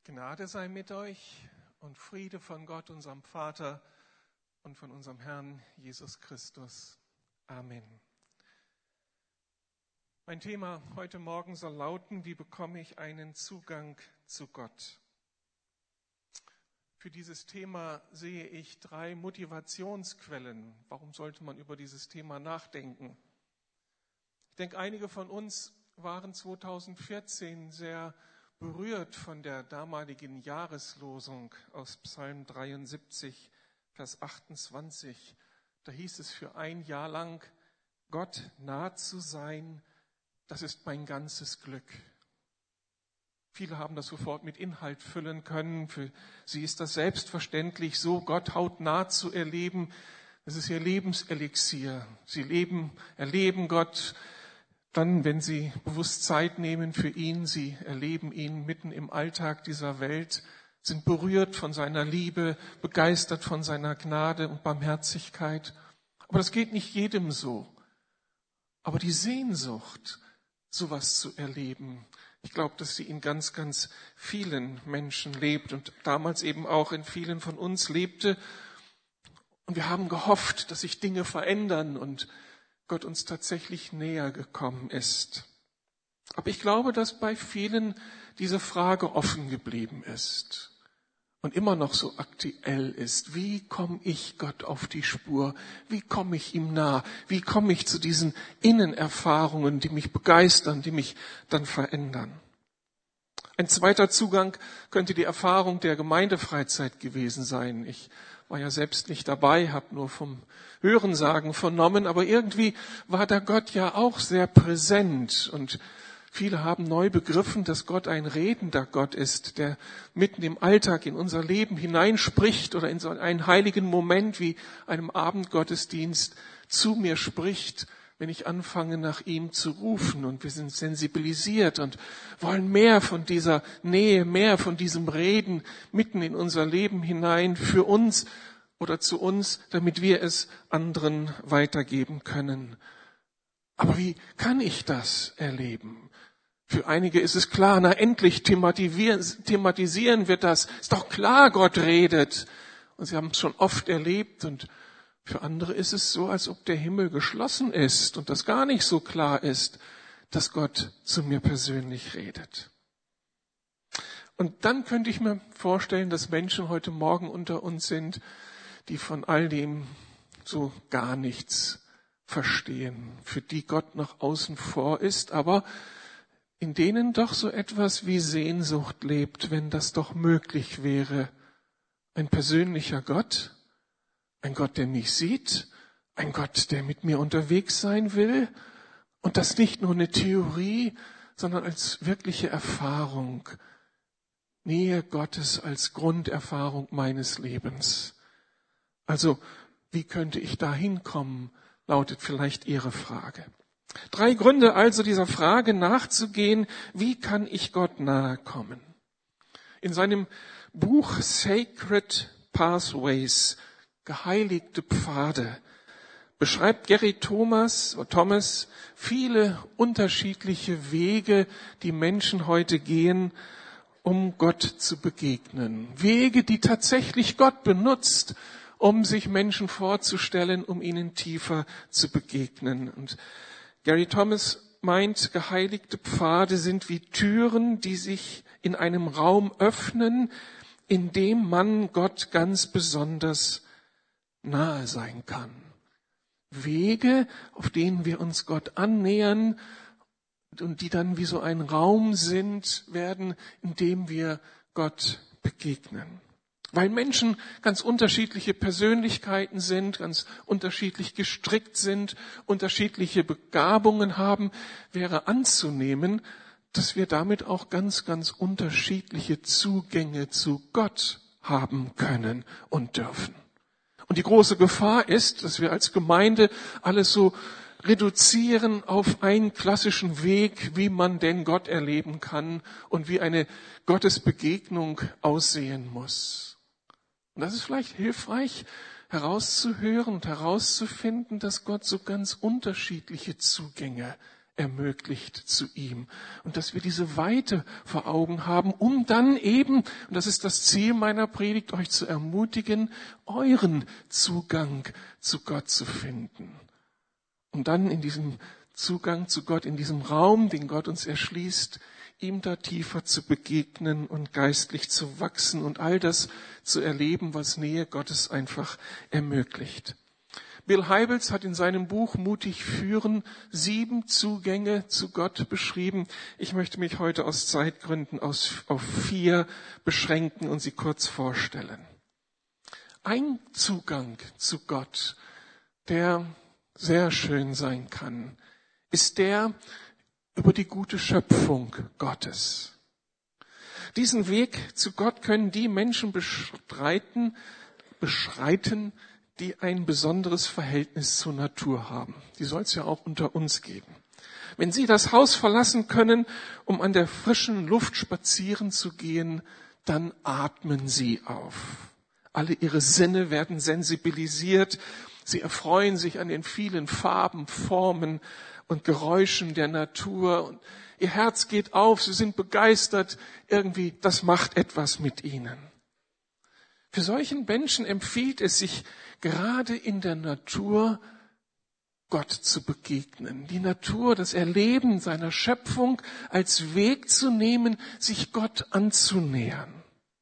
Gnade sei mit euch und Friede von Gott, unserem Vater und von unserem Herrn Jesus Christus. Amen. Mein Thema heute Morgen soll lauten: Wie bekomme ich einen Zugang zu Gott? Für dieses Thema sehe ich 3 Motivationsquellen. Warum sollte man über dieses Thema nachdenken? Ich denke, einige von uns waren 2014 sehr berührt von der damaligen Jahreslosung aus Psalm 73, Vers 28. Da hieß es für ein Jahr lang: Gott nah zu sein, das ist mein ganzes Glück. Viele haben das sofort mit Inhalt füllen können. Für sie ist das selbstverständlich so, Gott hautnah zu erleben. Das ist ihr Lebenselixier. Sie erleben Gott dann, wenn sie bewusst Zeit nehmen für ihn. Sie erleben ihn mitten im Alltag dieser Welt, sind berührt von seiner Liebe, begeistert von seiner Gnade und Barmherzigkeit. Aber das geht nicht jedem so. Aber die Sehnsucht, sowas zu erleben, ich glaube, dass sie in ganz, ganz vielen Menschen lebt und damals eben auch in vielen von uns lebte. Und wir haben gehofft, dass sich Dinge verändern und Gott uns tatsächlich näher gekommen ist. Aber ich glaube, dass bei vielen diese Frage offen geblieben ist und immer noch so aktuell ist. Wie komme ich Gott auf die Spur? Wie komme ich ihm nah? Wie komme ich zu diesen Innenerfahrungen, die mich begeistern, die mich dann verändern? Ein zweiter Zugang könnte die Erfahrung der Gemeindefreizeit gewesen sein. Ich war ja selbst nicht dabei, habe nur vom Hörensagen vernommen, aber irgendwie war da Gott ja auch sehr präsent und viele haben neu begriffen, dass Gott ein redender Gott ist, der mitten im Alltag in unser Leben hineinspricht oder in so einen heiligen Moment wie einem Abendgottesdienst zu mir spricht, wenn ich anfange, nach ihm zu rufen. Und wir sind sensibilisiert und wollen mehr von dieser Nähe, mehr von diesem Reden mitten in unser Leben hinein für uns oder zu uns, damit wir es anderen weitergeben können. Aber wie kann ich das erleben? Für einige ist es klar, endlich thematisieren wir das. Ist doch klar, Gott redet. Und sie haben es schon oft erlebt. Und für andere ist es so, als ob der Himmel geschlossen ist und das gar nicht so klar ist, dass Gott zu mir persönlich redet. Und dann könnte ich mir vorstellen, dass Menschen heute Morgen unter uns sind, die von all dem so gar nichts verstehen, für die Gott nach außen vor ist, aber in denen doch so etwas wie Sehnsucht lebt, wenn das doch möglich wäre. Ein persönlicher Gott, ein Gott, der mich sieht, ein Gott, der mit mir unterwegs sein will und das nicht nur eine Theorie, sondern als wirkliche Erfahrung. Nähe Gottes als Grunderfahrung meines Lebens. Also, wie könnte ich da hinkommen, lautet vielleicht Ihre Frage. 3 Gründe also, dieser Frage nachzugehen: Wie kann ich Gott nahe kommen? In seinem Buch Sacred Pathways, geheiligte Pfade, beschreibt Gary Thomas viele unterschiedliche Wege, die Menschen heute gehen, um Gott zu begegnen. Wege, die tatsächlich Gott benutzt, um sich Menschen vorzustellen, um ihnen tiefer zu begegnen. Und Gary Thomas meint, geheiligte Pfade sind wie Türen, die sich in einem Raum öffnen, in dem man Gott ganz besonders nahe sein kann. Wege, auf denen wir uns Gott annähern und die dann wie so ein Raum werden, in dem wir Gott begegnen. Weil Menschen ganz unterschiedliche Persönlichkeiten sind, ganz unterschiedlich gestrickt sind, unterschiedliche Begabungen haben, wäre anzunehmen, dass wir damit auch ganz, ganz unterschiedliche Zugänge zu Gott haben können und dürfen. Und die große Gefahr ist, dass wir als Gemeinde alles so reduzieren auf einen klassischen Weg, wie man denn Gott erleben kann und wie eine Gottesbegegnung aussehen muss. Und das ist vielleicht hilfreich, herauszuhören und herauszufinden, dass Gott so ganz unterschiedliche Zugänge ermöglicht zu ihm. Und dass wir diese Weite vor Augen haben, um dann eben, und das ist das Ziel meiner Predigt, euch zu ermutigen, euren Zugang zu Gott zu finden. Und dann in diesem Zugang zu Gott, in diesem Raum, den Gott uns erschließt, ihm da tiefer zu begegnen und geistlich zu wachsen und all das zu erleben, was Nähe Gottes einfach ermöglicht. Bill Hybels hat in seinem Buch Mutig führen 7 Zugänge zu Gott beschrieben. Ich möchte mich heute aus Zeitgründen auf 4 beschränken und sie kurz vorstellen. Ein Zugang zu Gott, der sehr schön sein kann, ist der über die gute Schöpfung Gottes. Diesen Weg zu Gott können die Menschen beschreiten, die ein besonderes Verhältnis zur Natur haben. Die soll es ja auch unter uns geben. Wenn Sie das Haus verlassen können, um an der frischen Luft spazieren zu gehen, dann atmen Sie auf. Alle Ihre Sinne werden sensibilisiert. Sie erfreuen sich an den vielen Farben, Formen und Geräuschen der Natur. Und Ihr Herz geht auf, Sie sind begeistert. Irgendwie, das macht etwas mit Ihnen. Für solchen Menschen empfiehlt es sich, gerade in der Natur Gott zu begegnen. Die Natur, das Erleben seiner Schöpfung als Weg zu nehmen, sich Gott anzunähern.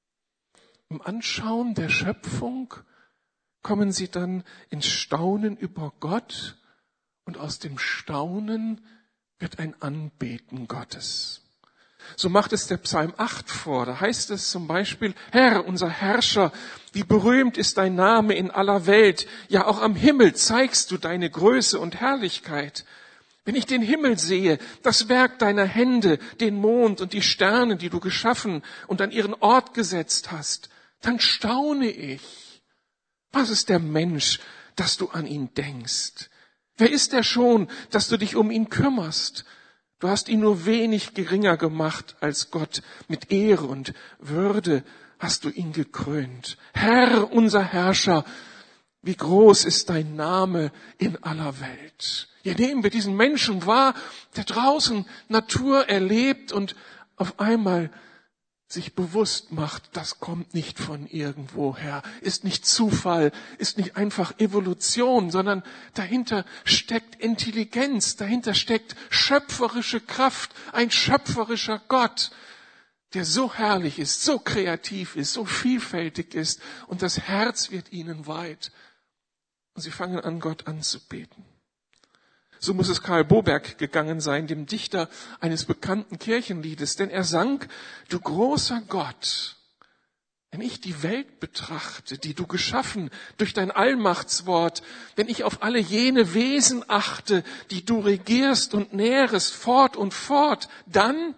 Im Anschauen der Schöpfung kommen sie dann ins Staunen über Gott und aus dem Staunen wird ein Anbeten Gottes. So macht es der Psalm 8 vor. Da heißt es zum Beispiel, Herr, unser Herrscher, wie berühmt ist dein Name in aller Welt. Ja, auch am Himmel zeigst du deine Größe und Herrlichkeit. Wenn ich den Himmel sehe, das Werk deiner Hände, den Mond und die Sterne, die du geschaffen und an ihren Ort gesetzt hast, dann staune ich. Was ist der Mensch, dass du an ihn denkst? Wer ist er schon, dass du dich um ihn kümmerst? Du hast ihn nur wenig geringer gemacht als Gott. Mit Ehre und Würde hast du ihn gekrönt. Herr, unser Herrscher, wie groß ist dein Name in aller Welt. Hier nehmen wir diesen Menschen wahr, der draußen Natur erlebt und auf einmal sich bewusst macht, das kommt nicht von irgendwoher, ist nicht Zufall, ist nicht einfach Evolution, sondern dahinter steckt Intelligenz, dahinter steckt schöpferische Kraft, ein schöpferischer Gott, der so herrlich ist, so kreativ ist, so vielfältig ist und das Herz wird ihnen weit. Und sie fangen an, Gott anzubeten. So muss es Karl Boberg gegangen sein, dem Dichter eines bekannten Kirchenliedes, denn er sang, du großer Gott, wenn ich die Welt betrachte, die du geschaffen durch dein Allmachtswort, wenn ich auf alle jene Wesen achte, die du regierst und nährest fort und fort, dann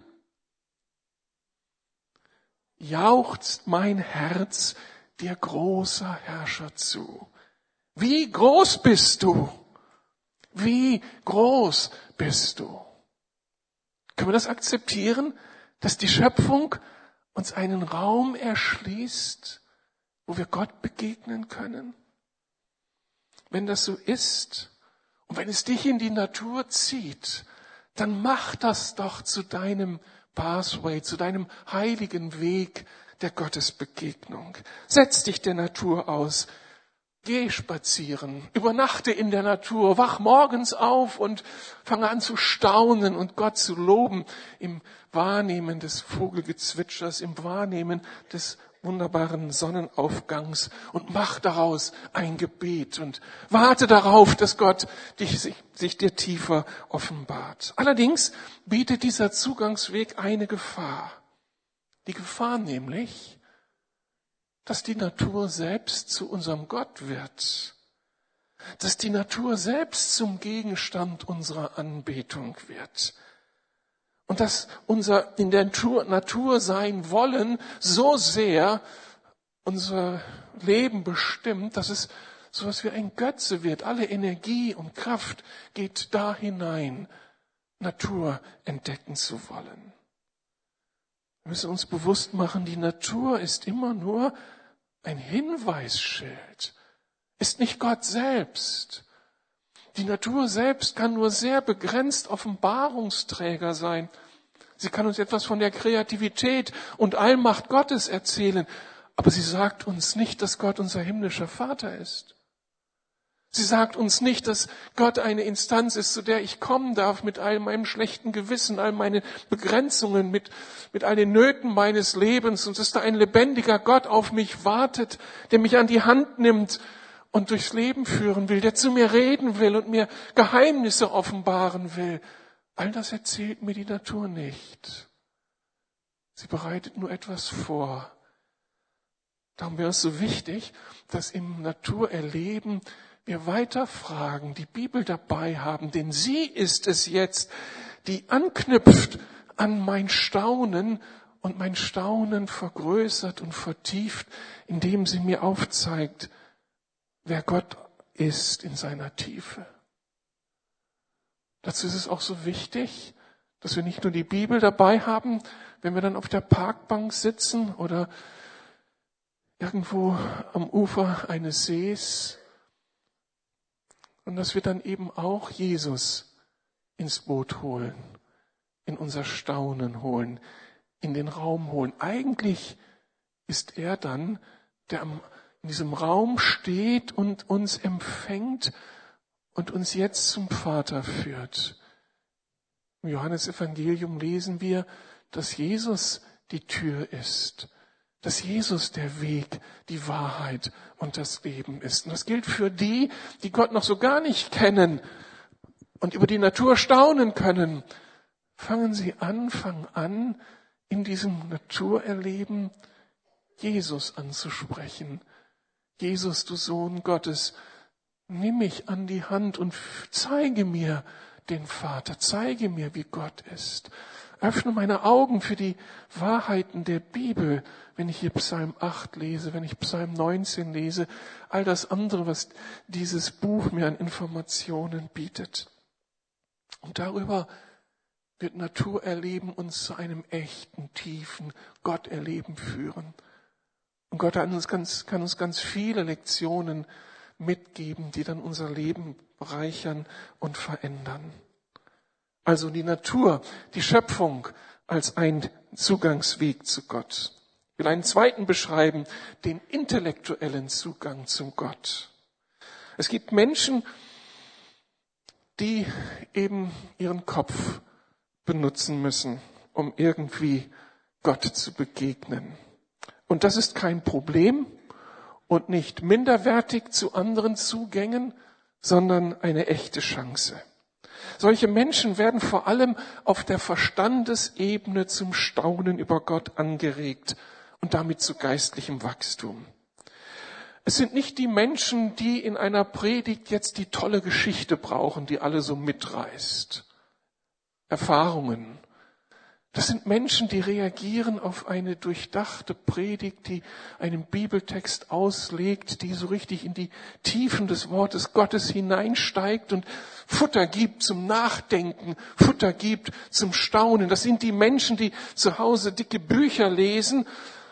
jauchzt mein Herz dir großer Herrscher zu. Wie groß bist du? Wie groß bist du? Können wir das akzeptieren, dass die Schöpfung uns einen Raum erschließt, wo wir Gott begegnen können? Wenn das so ist und wenn es dich in die Natur zieht, dann mach das doch zu deinem Pathway, zu deinem heiligen Weg der Gottesbegegnung. Setz dich der Natur aus. Geh spazieren, übernachte in der Natur, wach morgens auf und fange an zu staunen und Gott zu loben im Wahrnehmen des Vogelgezwitschers, im Wahrnehmen des wunderbaren Sonnenaufgangs und mach daraus ein Gebet und warte darauf, dass Gott sich dir tiefer offenbart. Allerdings bietet dieser Zugangsweg eine Gefahr. Die Gefahr nämlich, dass die Natur selbst zu unserem Gott wird, dass die Natur selbst zum Gegenstand unserer Anbetung wird und dass unser in der Natur sein wollen so sehr unser Leben bestimmt, dass es so etwas wie ein Götze wird. Alle Energie und Kraft geht da hinein, Natur entdecken zu wollen. Wir müssen uns bewusst machen, die Natur ist immer nur ein Hinweisschild, ist nicht Gott selbst. Die Natur selbst kann nur sehr begrenzt Offenbarungsträger sein. Sie kann uns etwas von der Kreativität und Allmacht Gottes erzählen, aber sie sagt uns nicht, dass Gott unser himmlischer Vater ist. Sie sagt uns nicht, dass Gott eine Instanz ist, zu der ich kommen darf mit all meinem schlechten Gewissen, all meinen Begrenzungen, mit all den Nöten meines Lebens und dass da ein lebendiger Gott auf mich wartet, der mich an die Hand nimmt und durchs Leben führen will, der zu mir reden will und mir Geheimnisse offenbaren will. All das erzählt mir die Natur nicht. Sie bereitet nur etwas vor. Darum wäre es so wichtig, dass im Naturerleben wir weiter fragen, die Bibel dabei haben, denn sie ist es jetzt, die anknüpft an mein Staunen und mein Staunen vergrößert und vertieft, indem sie mir aufzeigt, wer Gott ist in seiner Tiefe. Dazu ist es auch so wichtig, dass wir nicht nur die Bibel dabei haben, wenn wir dann auf der Parkbank sitzen oder irgendwo am Ufer eines Sees, und dass wir dann eben auch Jesus ins Boot holen, in unser Staunen holen, in den Raum holen. Eigentlich ist er dann, der in diesem Raum steht und uns empfängt und uns jetzt zum Vater führt. Im Johannesevangelium lesen wir, dass Jesus die Tür ist, dass Jesus der Weg, die Wahrheit und das Leben ist. Und das gilt für die, die Gott noch so gar nicht kennen und über die Natur staunen können. Fangen an, in diesem Naturerleben Jesus anzusprechen. Jesus, du Sohn Gottes, nimm mich an die Hand und zeige mir den Vater, zeige mir, wie Gott ist. Öffne meine Augen für die Wahrheiten der Bibel, wenn ich hier Psalm 8 lese, wenn ich Psalm 19 lese, all das andere, was dieses Buch mir an Informationen bietet. Und darüber wird Naturerleben uns zu einem echten, tiefen Gotterleben führen. Und Gott kann uns ganz viele Lektionen mitgeben, die dann unser Leben bereichern und verändern. Also die Natur, die Schöpfung als ein Zugangsweg zu Gott. Ich will einen zweiten beschreiben, den intellektuellen Zugang zum Gott. Es gibt Menschen, die eben ihren Kopf benutzen müssen, um irgendwie Gott zu begegnen. Und das ist kein Problem und nicht minderwertig zu anderen Zugängen, sondern eine echte Chance. Solche Menschen werden vor allem auf der Verstandesebene zum Staunen über Gott angeregt und damit zu geistlichem Wachstum. Es sind nicht die Menschen, die in einer Predigt jetzt die tolle Geschichte brauchen, die alle so mitreißt. Erfahrungen. Das sind Menschen, die reagieren auf eine durchdachte Predigt, die einen Bibeltext auslegt, die so richtig in die Tiefen des Wortes Gottes hineinsteigt und Futter gibt zum Nachdenken, Futter gibt zum Staunen. Das sind die Menschen, die zu Hause dicke Bücher lesen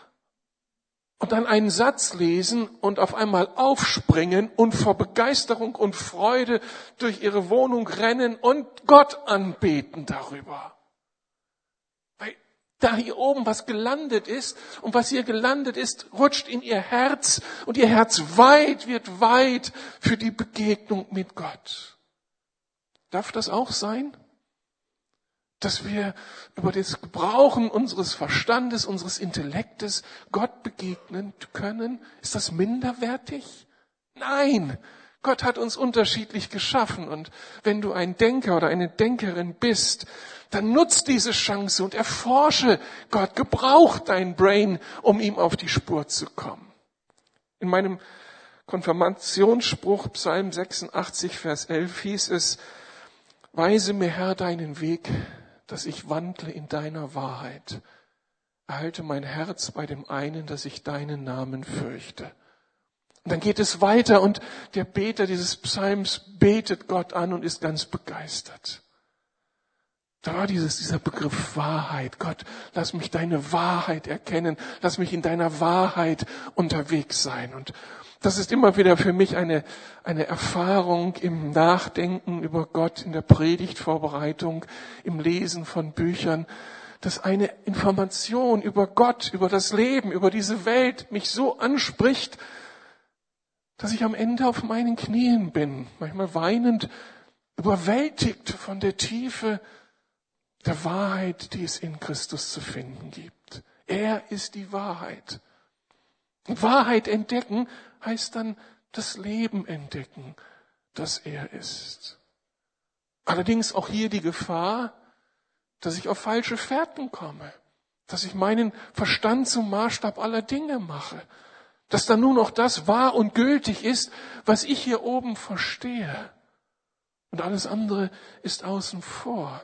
und dann einen Satz lesen und auf einmal aufspringen und vor Begeisterung und Freude durch ihre Wohnung rennen und Gott anbeten darüber. Weil da hier oben was gelandet ist und was hier gelandet ist, rutscht in ihr Herz und ihr Herz wird weit für die Begegnung mit Gott. Darf das auch sein? Dass wir über das Gebrauchen unseres Verstandes, unseres Intellektes Gott begegnen können? Ist das minderwertig? Nein, Gott hat uns unterschiedlich geschaffen und wenn du ein Denker oder eine Denkerin bist, dann nutz diese Chance und erforsche Gott, gebrauch dein Brain, um ihm auf die Spur zu kommen. In meinem Konfirmationsspruch Psalm 86, Vers 11 hieß es: Weise mir, Herr, deinen Weg, dass ich wandle in deiner Wahrheit. Erhalte mein Herz bei dem einen, dass ich deinen Namen fürchte. Und dann geht es weiter und der Beter dieses Psalms betet Gott an und ist ganz begeistert. Da war dieser Begriff Wahrheit. Gott, lass mich deine Wahrheit erkennen. Lass mich in deiner Wahrheit unterwegs sein. Und das ist immer wieder für mich eine Erfahrung im Nachdenken über Gott, in der Predigtvorbereitung, im Lesen von Büchern, dass eine Information über Gott, über das Leben, über diese Welt mich so anspricht, dass ich am Ende auf meinen Knien bin, manchmal weinend, überwältigt von der Tiefe der Wahrheit, die es in Christus zu finden gibt. Er ist die Wahrheit. Und Wahrheit entdecken heißt dann das Leben entdecken, das er ist. Allerdings auch hier die Gefahr, dass ich auf falsche Fährten komme, dass ich meinen Verstand zum Maßstab aller Dinge mache, dass dann nur noch das wahr und gültig ist, was ich hier oben verstehe. Und alles andere ist außen vor.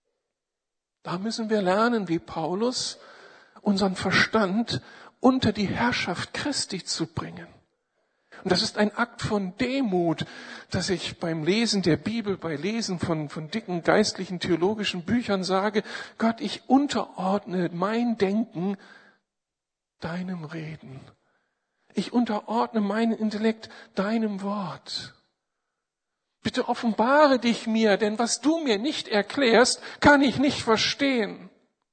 Da müssen wir lernen, wie Paulus, unseren Verstand unter die Herrschaft Christi zu bringen. Und das ist ein Akt von Demut, dass ich beim Lesen der Bibel, bei Lesen von dicken geistlichen, theologischen Büchern sage, Gott, ich unterordne mein Denken deinem Reden. Ich unterordne meinen Intellekt deinem Wort. Bitte offenbare dich mir, denn was du mir nicht erklärst, kann ich nicht verstehen.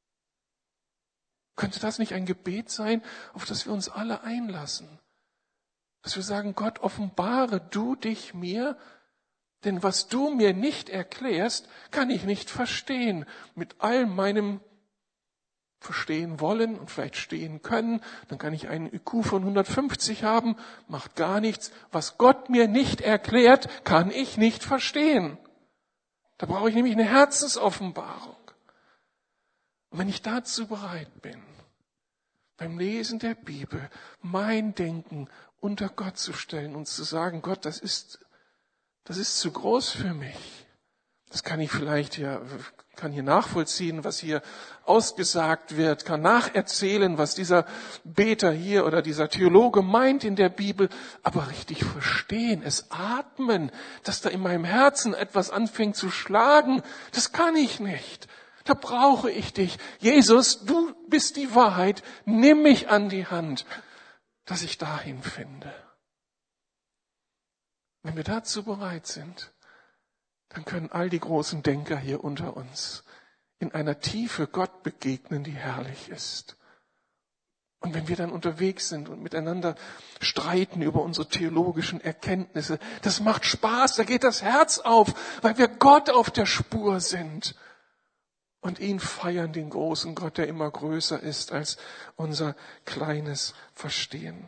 Könnte das nicht ein Gebet sein, auf das wir uns alle einlassen? Dass wir sagen, Gott, offenbare du dich mir, denn was du mir nicht erklärst, kann ich nicht verstehen. Mit all meinem Verstehen wollen und vielleicht stehen können, dann kann ich einen IQ von 150 haben, macht gar nichts. Was Gott mir nicht erklärt, kann ich nicht verstehen. Da brauche ich nämlich eine Herzensoffenbarung. Und wenn ich dazu bereit bin, beim Lesen der Bibel mein Denken unter Gott zu stellen und zu sagen, Gott, das ist zu groß für mich. Das kann ich vielleicht kann hier nachvollziehen, was hier ausgesagt wird, kann nacherzählen, was dieser Beter hier oder dieser Theologe meint in der Bibel, aber richtig verstehen, es atmen, dass da in meinem Herzen etwas anfängt zu schlagen, das kann ich nicht. Da brauche ich dich. Jesus, du bist die Wahrheit, nimm mich an die Hand, dass ich dahin finde. Wenn wir dazu bereit sind, dann können all die großen Denker hier unter uns in einer Tiefe Gott begegnen, die herrlich ist. Und wenn wir dann unterwegs sind und miteinander streiten über unsere theologischen Erkenntnisse, das macht Spaß, da geht das Herz auf, weil wir Gott auf der Spur sind und ihn feiern, den großen Gott, der immer größer ist als unser kleines Verstehen.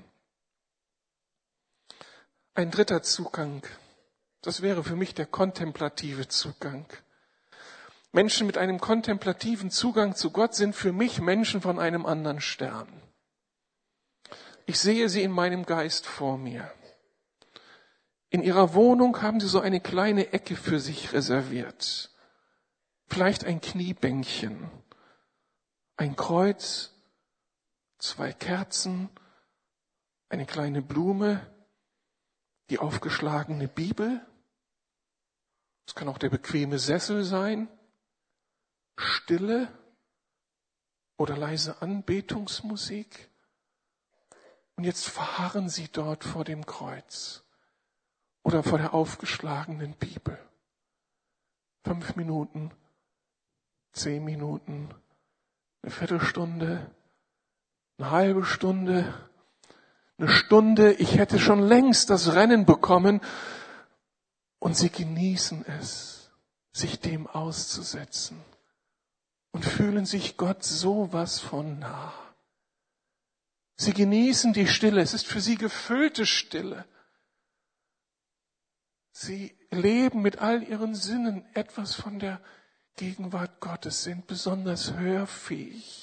Ein dritter Zugang. Das wäre für mich der kontemplative Zugang. Menschen mit einem kontemplativen Zugang zu Gott sind für mich Menschen von einem anderen Stern. Ich sehe sie in meinem Geist vor mir. In ihrer Wohnung haben sie so eine kleine Ecke für sich reserviert. Vielleicht ein Kniebänkchen, ein Kreuz, 2 Kerzen, eine kleine Blume, die aufgeschlagene Bibel. Es kann auch der bequeme Sessel sein, Stille oder leise Anbetungsmusik. Und jetzt verharren sie dort vor dem Kreuz oder vor der aufgeschlagenen Bibel. 5 Minuten, 10 Minuten, eine Viertelstunde, eine halbe Stunde, eine Stunde. Ich hätte schon längst das Rennen bekommen. Und sie genießen es, sich dem auszusetzen und fühlen sich Gott sowas von nah. Sie genießen die Stille. Es ist für sie gefüllte Stille. Sie leben mit all ihren Sinnen etwas von der Gegenwart Gottes, sind besonders hörfähig.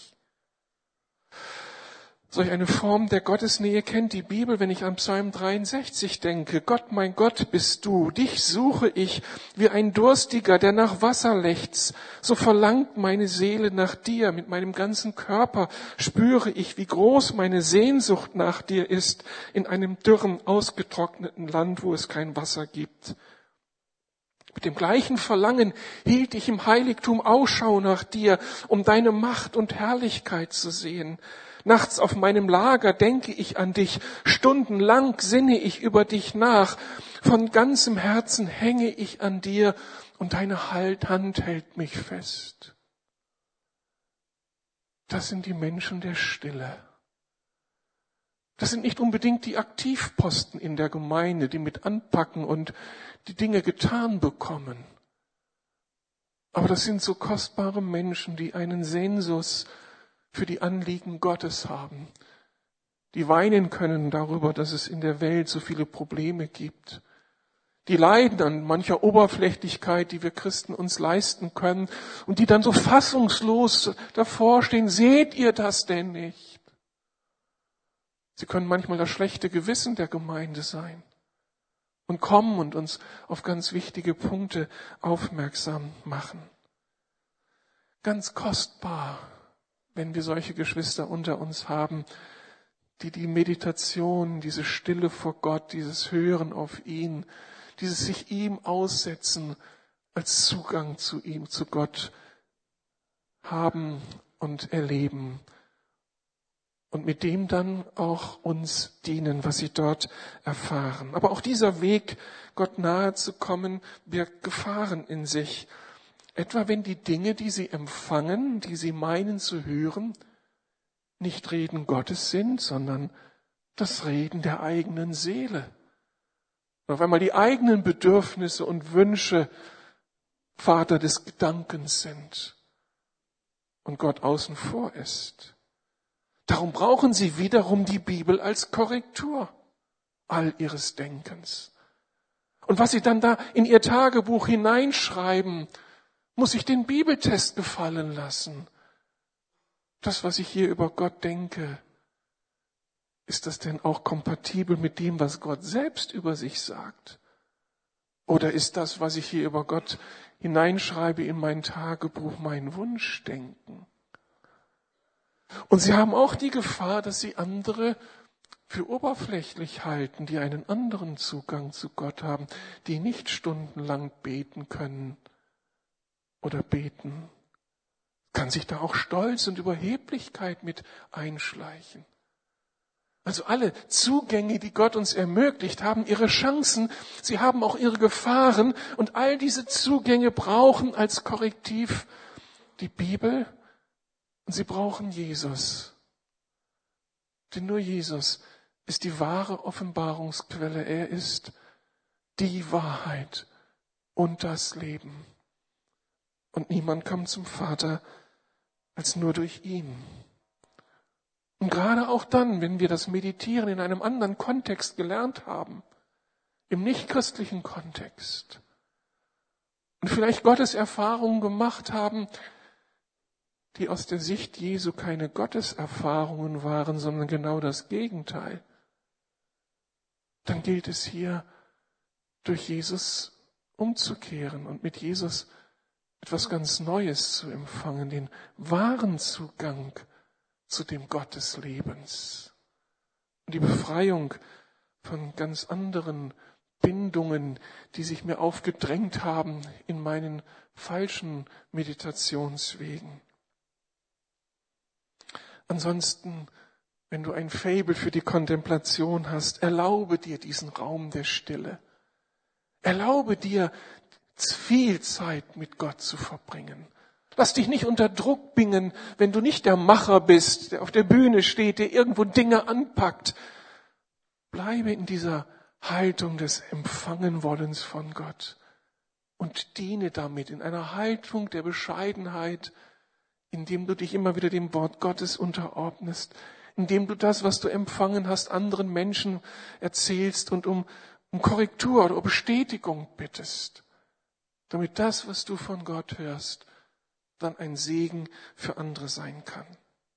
Solch eine Form der Gottesnähe kennt die Bibel, wenn ich an Psalm 63 denke. Gott, mein Gott, bist du. Dich suche ich wie ein Durstiger, der nach Wasser lechzt. So verlangt meine Seele nach dir. Mit meinem ganzen Körper spüre ich, wie groß meine Sehnsucht nach dir ist in einem dürren, ausgetrockneten Land, wo es kein Wasser gibt. Mit Mit dem gleichen Verlangen hielt ich im Heiligtum Ausschau nach dir, um deine Macht und Herrlichkeit zu sehen. Nachts auf meinem Lager denke ich an dich, stundenlang sinne ich über dich nach. Von ganzem Herzen hänge ich an dir und deine Hand hält mich fest. Das sind die Menschen der Stille. Das sind nicht unbedingt die Aktivposten in der Gemeinde, die mit anpacken und die Dinge getan bekommen. Aber das sind so kostbare Menschen, die einen Sensus für die Anliegen Gottes haben, die weinen können darüber, dass es in der Welt so viele Probleme gibt, die leiden an mancher Oberflächlichkeit, die wir Christen uns leisten können und die dann so fassungslos davor stehen, seht ihr das denn nicht? Sie können manchmal das schlechte Gewissen der Gemeinde sein und kommen und uns auf ganz wichtige Punkte aufmerksam machen. Ganz kostbar, wenn wir solche Geschwister unter uns haben, die die Meditation, diese Stille vor Gott, dieses Hören auf ihn, dieses sich ihm aussetzen als Zugang zu ihm, zu Gott haben und erleben. Und mit dem dann auch uns dienen, was sie dort erfahren. Aber auch dieser Weg, Gott nahe zu kommen, birgt Gefahren in sich. Etwa wenn die Dinge, die sie empfangen, die sie meinen zu hören, nicht Reden Gottes sind, sondern das Reden der eigenen Seele. Auf einmal die eigenen Bedürfnisse und Wünsche Vater des Gedankens sind und Gott außen vor ist. Darum brauchen sie wiederum die Bibel als Korrektur all ihres Denkens. Und was sie dann da in ihr Tagebuch hineinschreiben, muss ich den Bibeltest gefallen lassen. Das, was ich hier über Gott denke, ist das denn auch kompatibel mit dem, was Gott selbst über sich sagt? Oder ist das, was ich hier über Gott hineinschreibe in mein Tagebuch, mein Wunschdenken? Und sie haben auch die Gefahr, dass sie andere für oberflächlich halten, die einen anderen Zugang zu Gott haben, die nicht stundenlang beten können oder beten. Kann sich da auch Stolz und Überheblichkeit mit einschleichen. Also alle Zugänge, die Gott uns ermöglicht, haben ihre Chancen, sie haben auch ihre Gefahren und all diese Zugänge brauchen als Korrektiv die Bibel und sie brauchen Jesus. Denn nur Jesus ist die wahre Offenbarungsquelle. Er ist die Wahrheit und das Leben. Und niemand kommt zum Vater als nur durch ihn. Und gerade auch dann, wenn wir das Meditieren in einem anderen Kontext gelernt haben, im nichtchristlichen Kontext, und vielleicht Gottes Erfahrungen gemacht haben, die aus der Sicht Jesu keine Gotteserfahrungen waren, sondern genau das Gegenteil, dann gilt es hier, durch Jesus umzukehren und mit Jesus etwas ganz Neues zu empfangen, den wahren Zugang zu dem Gott des Lebens und die Befreiung von ganz anderen Bindungen, die sich mir aufgedrängt haben in meinen falschen Meditationswegen. Ansonsten, wenn du ein Faible für die Kontemplation hast, erlaube dir diesen Raum der Stille. Erlaube dir, viel Zeit mit Gott zu verbringen. Lass dich nicht unter Druck bringen, wenn du nicht der Macher bist, der auf der Bühne steht, der irgendwo Dinge anpackt. Bleibe in dieser Haltung des Empfangenwollens von Gott und diene damit in einer Haltung der Bescheidenheit, indem du dich immer wieder dem Wort Gottes unterordnest, indem du das, was du empfangen hast, anderen Menschen erzählst und um Korrektur oder um Bestätigung bittest, damit das, was du von Gott hörst, dann ein Segen für andere sein kann.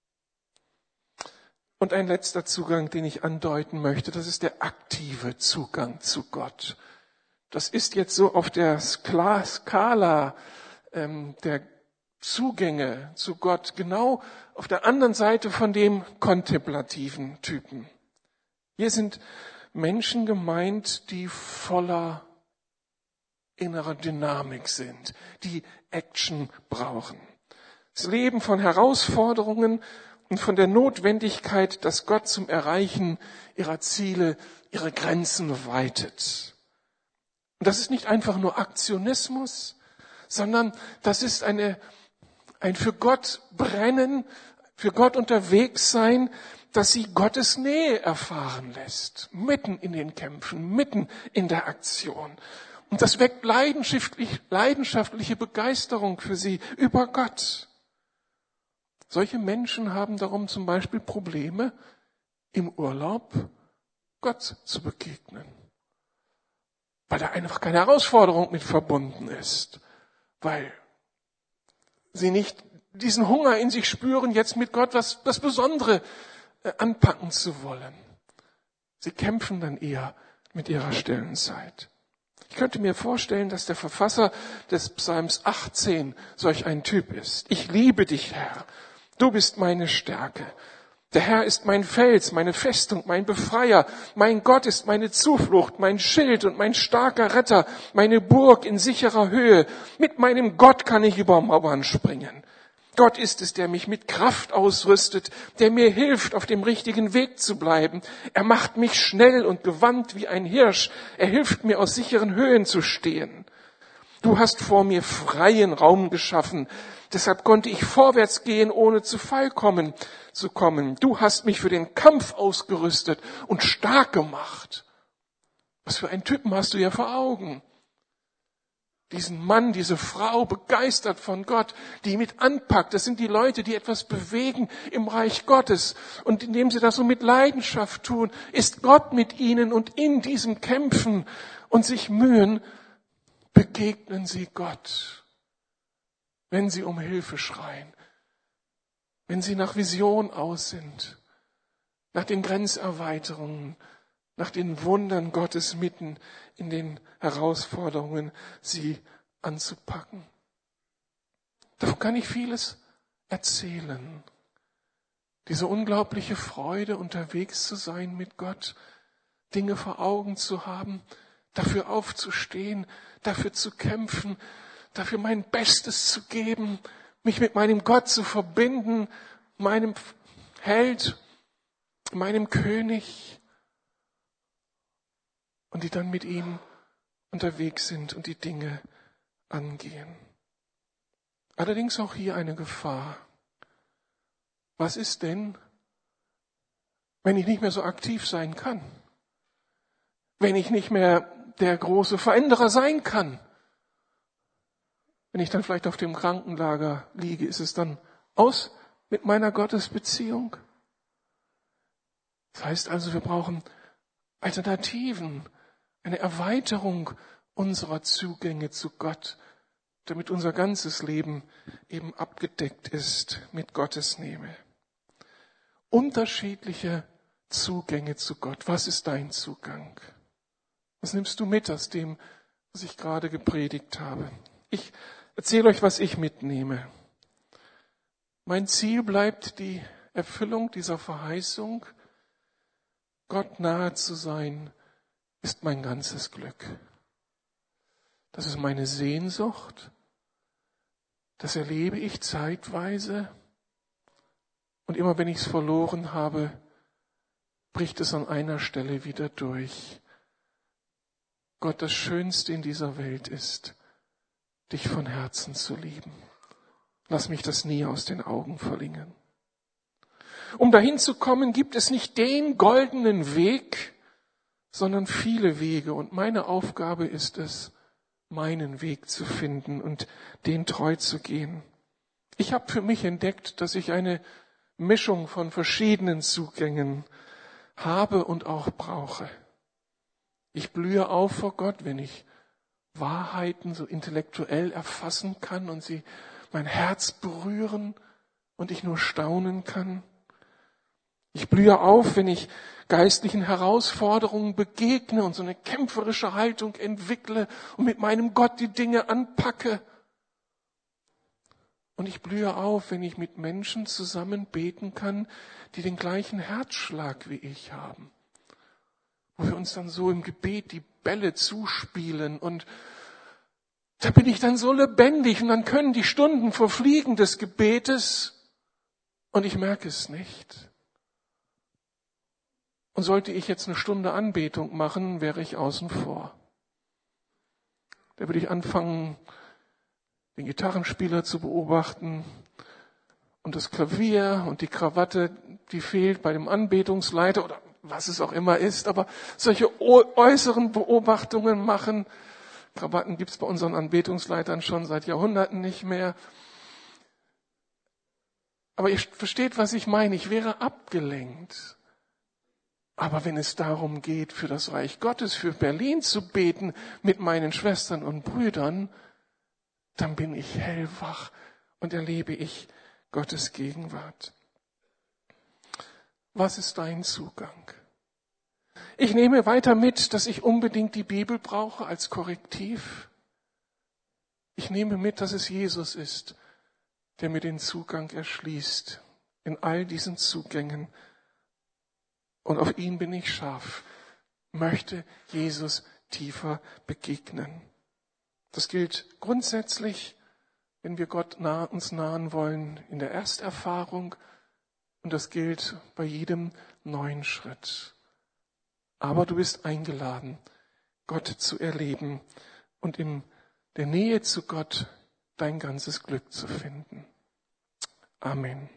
Und ein letzter Zugang, den ich andeuten möchte, das ist der aktive Zugang zu Gott. Das ist jetzt so auf der Skala der Zugänge zu Gott, genau auf der anderen Seite von dem kontemplativen Typen. Hier sind Menschen gemeint, die voller innerer Dynamik sind, die Action brauchen. Das Leben von Herausforderungen und von der Notwendigkeit, dass Gott zum Erreichen ihrer Ziele ihre Grenzen weitet. Und das ist nicht einfach nur Aktionismus, sondern das ist ein für Gott brennen, für Gott unterwegs sein, dass sie Gottes Nähe erfahren lässt, mitten in den Kämpfen, mitten in der Aktion. Und das weckt leidenschaftliche Begeisterung für sie über Gott. Solche Menschen haben darum zum Beispiel Probleme, im Urlaub Gott zu begegnen, weil da einfach keine Herausforderung mit verbunden ist, weil sie nicht diesen Hunger in sich spüren, jetzt mit Gott das Besondere anpacken zu wollen. Sie kämpfen dann eher mit ihrer stillen Zeit. Ich könnte mir vorstellen, dass der Verfasser des Psalms 18 solch ein Typ ist. Ich liebe dich, Herr. Du bist meine Stärke. Der Herr ist mein Fels, meine Festung, mein Befreier. Mein Gott ist meine Zuflucht, mein Schild und mein starker Retter, meine Burg in sicherer Höhe. Mit meinem Gott kann ich über Mauern springen. Gott ist es, der mich mit Kraft ausrüstet, der mir hilft, auf dem richtigen Weg zu bleiben. Er macht mich schnell und gewandt wie ein Hirsch. Er hilft mir, aus sicheren Höhen zu stehen. Du hast vor mir freien Raum geschaffen. Deshalb konnte ich vorwärts gehen, ohne zu Fall zu kommen. Du hast mich für den Kampf ausgerüstet und stark gemacht. Was für einen Typen hast du ja vor Augen? Diesen Mann, diese Frau, begeistert von Gott, die mit anpackt. Das sind die Leute, die etwas bewegen im Reich Gottes. Und indem sie das so mit Leidenschaft tun, ist Gott mit ihnen, und in diesem Kämpfen und sich mühen, begegnen sie Gott. Wenn sie um Hilfe schreien, wenn sie nach Vision aus sind, nach den Grenzerweiterungen, nach den Wundern Gottes mitten in den Herausforderungen, sie anzupacken. Davon kann ich vieles erzählen. Diese unglaubliche Freude, unterwegs zu sein mit Gott, Dinge vor Augen zu haben, dafür aufzustehen, dafür zu kämpfen, dafür mein Bestes zu geben, mich mit meinem Gott zu verbinden, meinem Held, meinem König, und die dann mit ihm unterwegs sind und die Dinge angehen. Allerdings auch hier eine Gefahr. Was ist denn, wenn ich nicht mehr so aktiv sein kann? Wenn ich nicht mehr der große Veränderer sein kann? Wenn ich dann vielleicht auf dem Krankenlager liege, ist es dann aus mit meiner Gottesbeziehung? Das heißt also, wir brauchen Alternativen, eine Erweiterung unserer Zugänge zu Gott, damit unser ganzes Leben eben abgedeckt ist mit Gottes Nähe. Unterschiedliche Zugänge zu Gott. Was ist dein Zugang? Was nimmst du mit aus dem, was ich gerade gepredigt habe? Ich erzähle euch, was ich mitnehme. Mein Ziel bleibt die Erfüllung dieser Verheißung. Gott nahe zu sein, ist mein ganzes Glück. Das ist meine Sehnsucht. Das erlebe ich zeitweise. Und immer wenn ich es verloren habe, bricht es an einer Stelle wieder durch. Gott, das Schönste in dieser Welt ist, dich von Herzen zu lieben. Lass mich das nie aus den Augen verlieren. Um dahin zu kommen, gibt es nicht den goldenen Weg, sondern viele Wege. Und meine Aufgabe ist es, meinen Weg zu finden und den treu zu gehen. Ich habe für mich entdeckt, dass ich eine Mischung von verschiedenen Zugängen habe und auch brauche. Ich blühe auf vor Gott, wenn ich Wahrheiten so intellektuell erfassen kann und sie mein Herz berühren und ich nur staunen kann. Ich blühe auf, wenn ich geistlichen Herausforderungen begegne und so eine kämpferische Haltung entwickle und mit meinem Gott die Dinge anpacke. Und ich blühe auf, wenn ich mit Menschen zusammen beten kann, die den gleichen Herzschlag wie ich haben. Wo wir uns dann so im Gebet die Bälle zuspielen und Da bin ich dann so lebendig und dann können die Stunden verfliegen des Gebetes und ich merke es nicht. Und sollte ich jetzt eine Stunde Anbetung machen, wäre ich außen vor. Da würde ich anfangen, den Gitarrenspieler zu beobachten und das Klavier und die Krawatte, die fehlt bei dem Anbetungsleiter oder was es auch immer ist, aber solche äußeren Beobachtungen machen. Krawatten gibt's bei unseren Anbetungsleitern schon seit Jahrhunderten nicht mehr. Aber ihr versteht, was ich meine. Ich wäre abgelenkt. Aber wenn es darum geht, für das Reich Gottes, für Berlin zu beten mit meinen Schwestern und Brüdern, dann bin ich hellwach und erlebe ich Gottes Gegenwart. Was ist dein Zugang? Ich nehme weiter mit, dass ich unbedingt die Bibel brauche als Korrektiv. Ich nehme mit, dass es Jesus ist, der mir den Zugang erschließt in all diesen Zugängen. Und auf ihn bin ich scharf, möchte Jesus tiefer begegnen. Das gilt grundsätzlich, wenn wir Gott uns nahen wollen, in der Ersterfahrung. Und das gilt bei jedem neuen Schritt. Aber du bist eingeladen, Gott zu erleben und in der Nähe zu Gott dein ganzes Glück zu finden. Amen.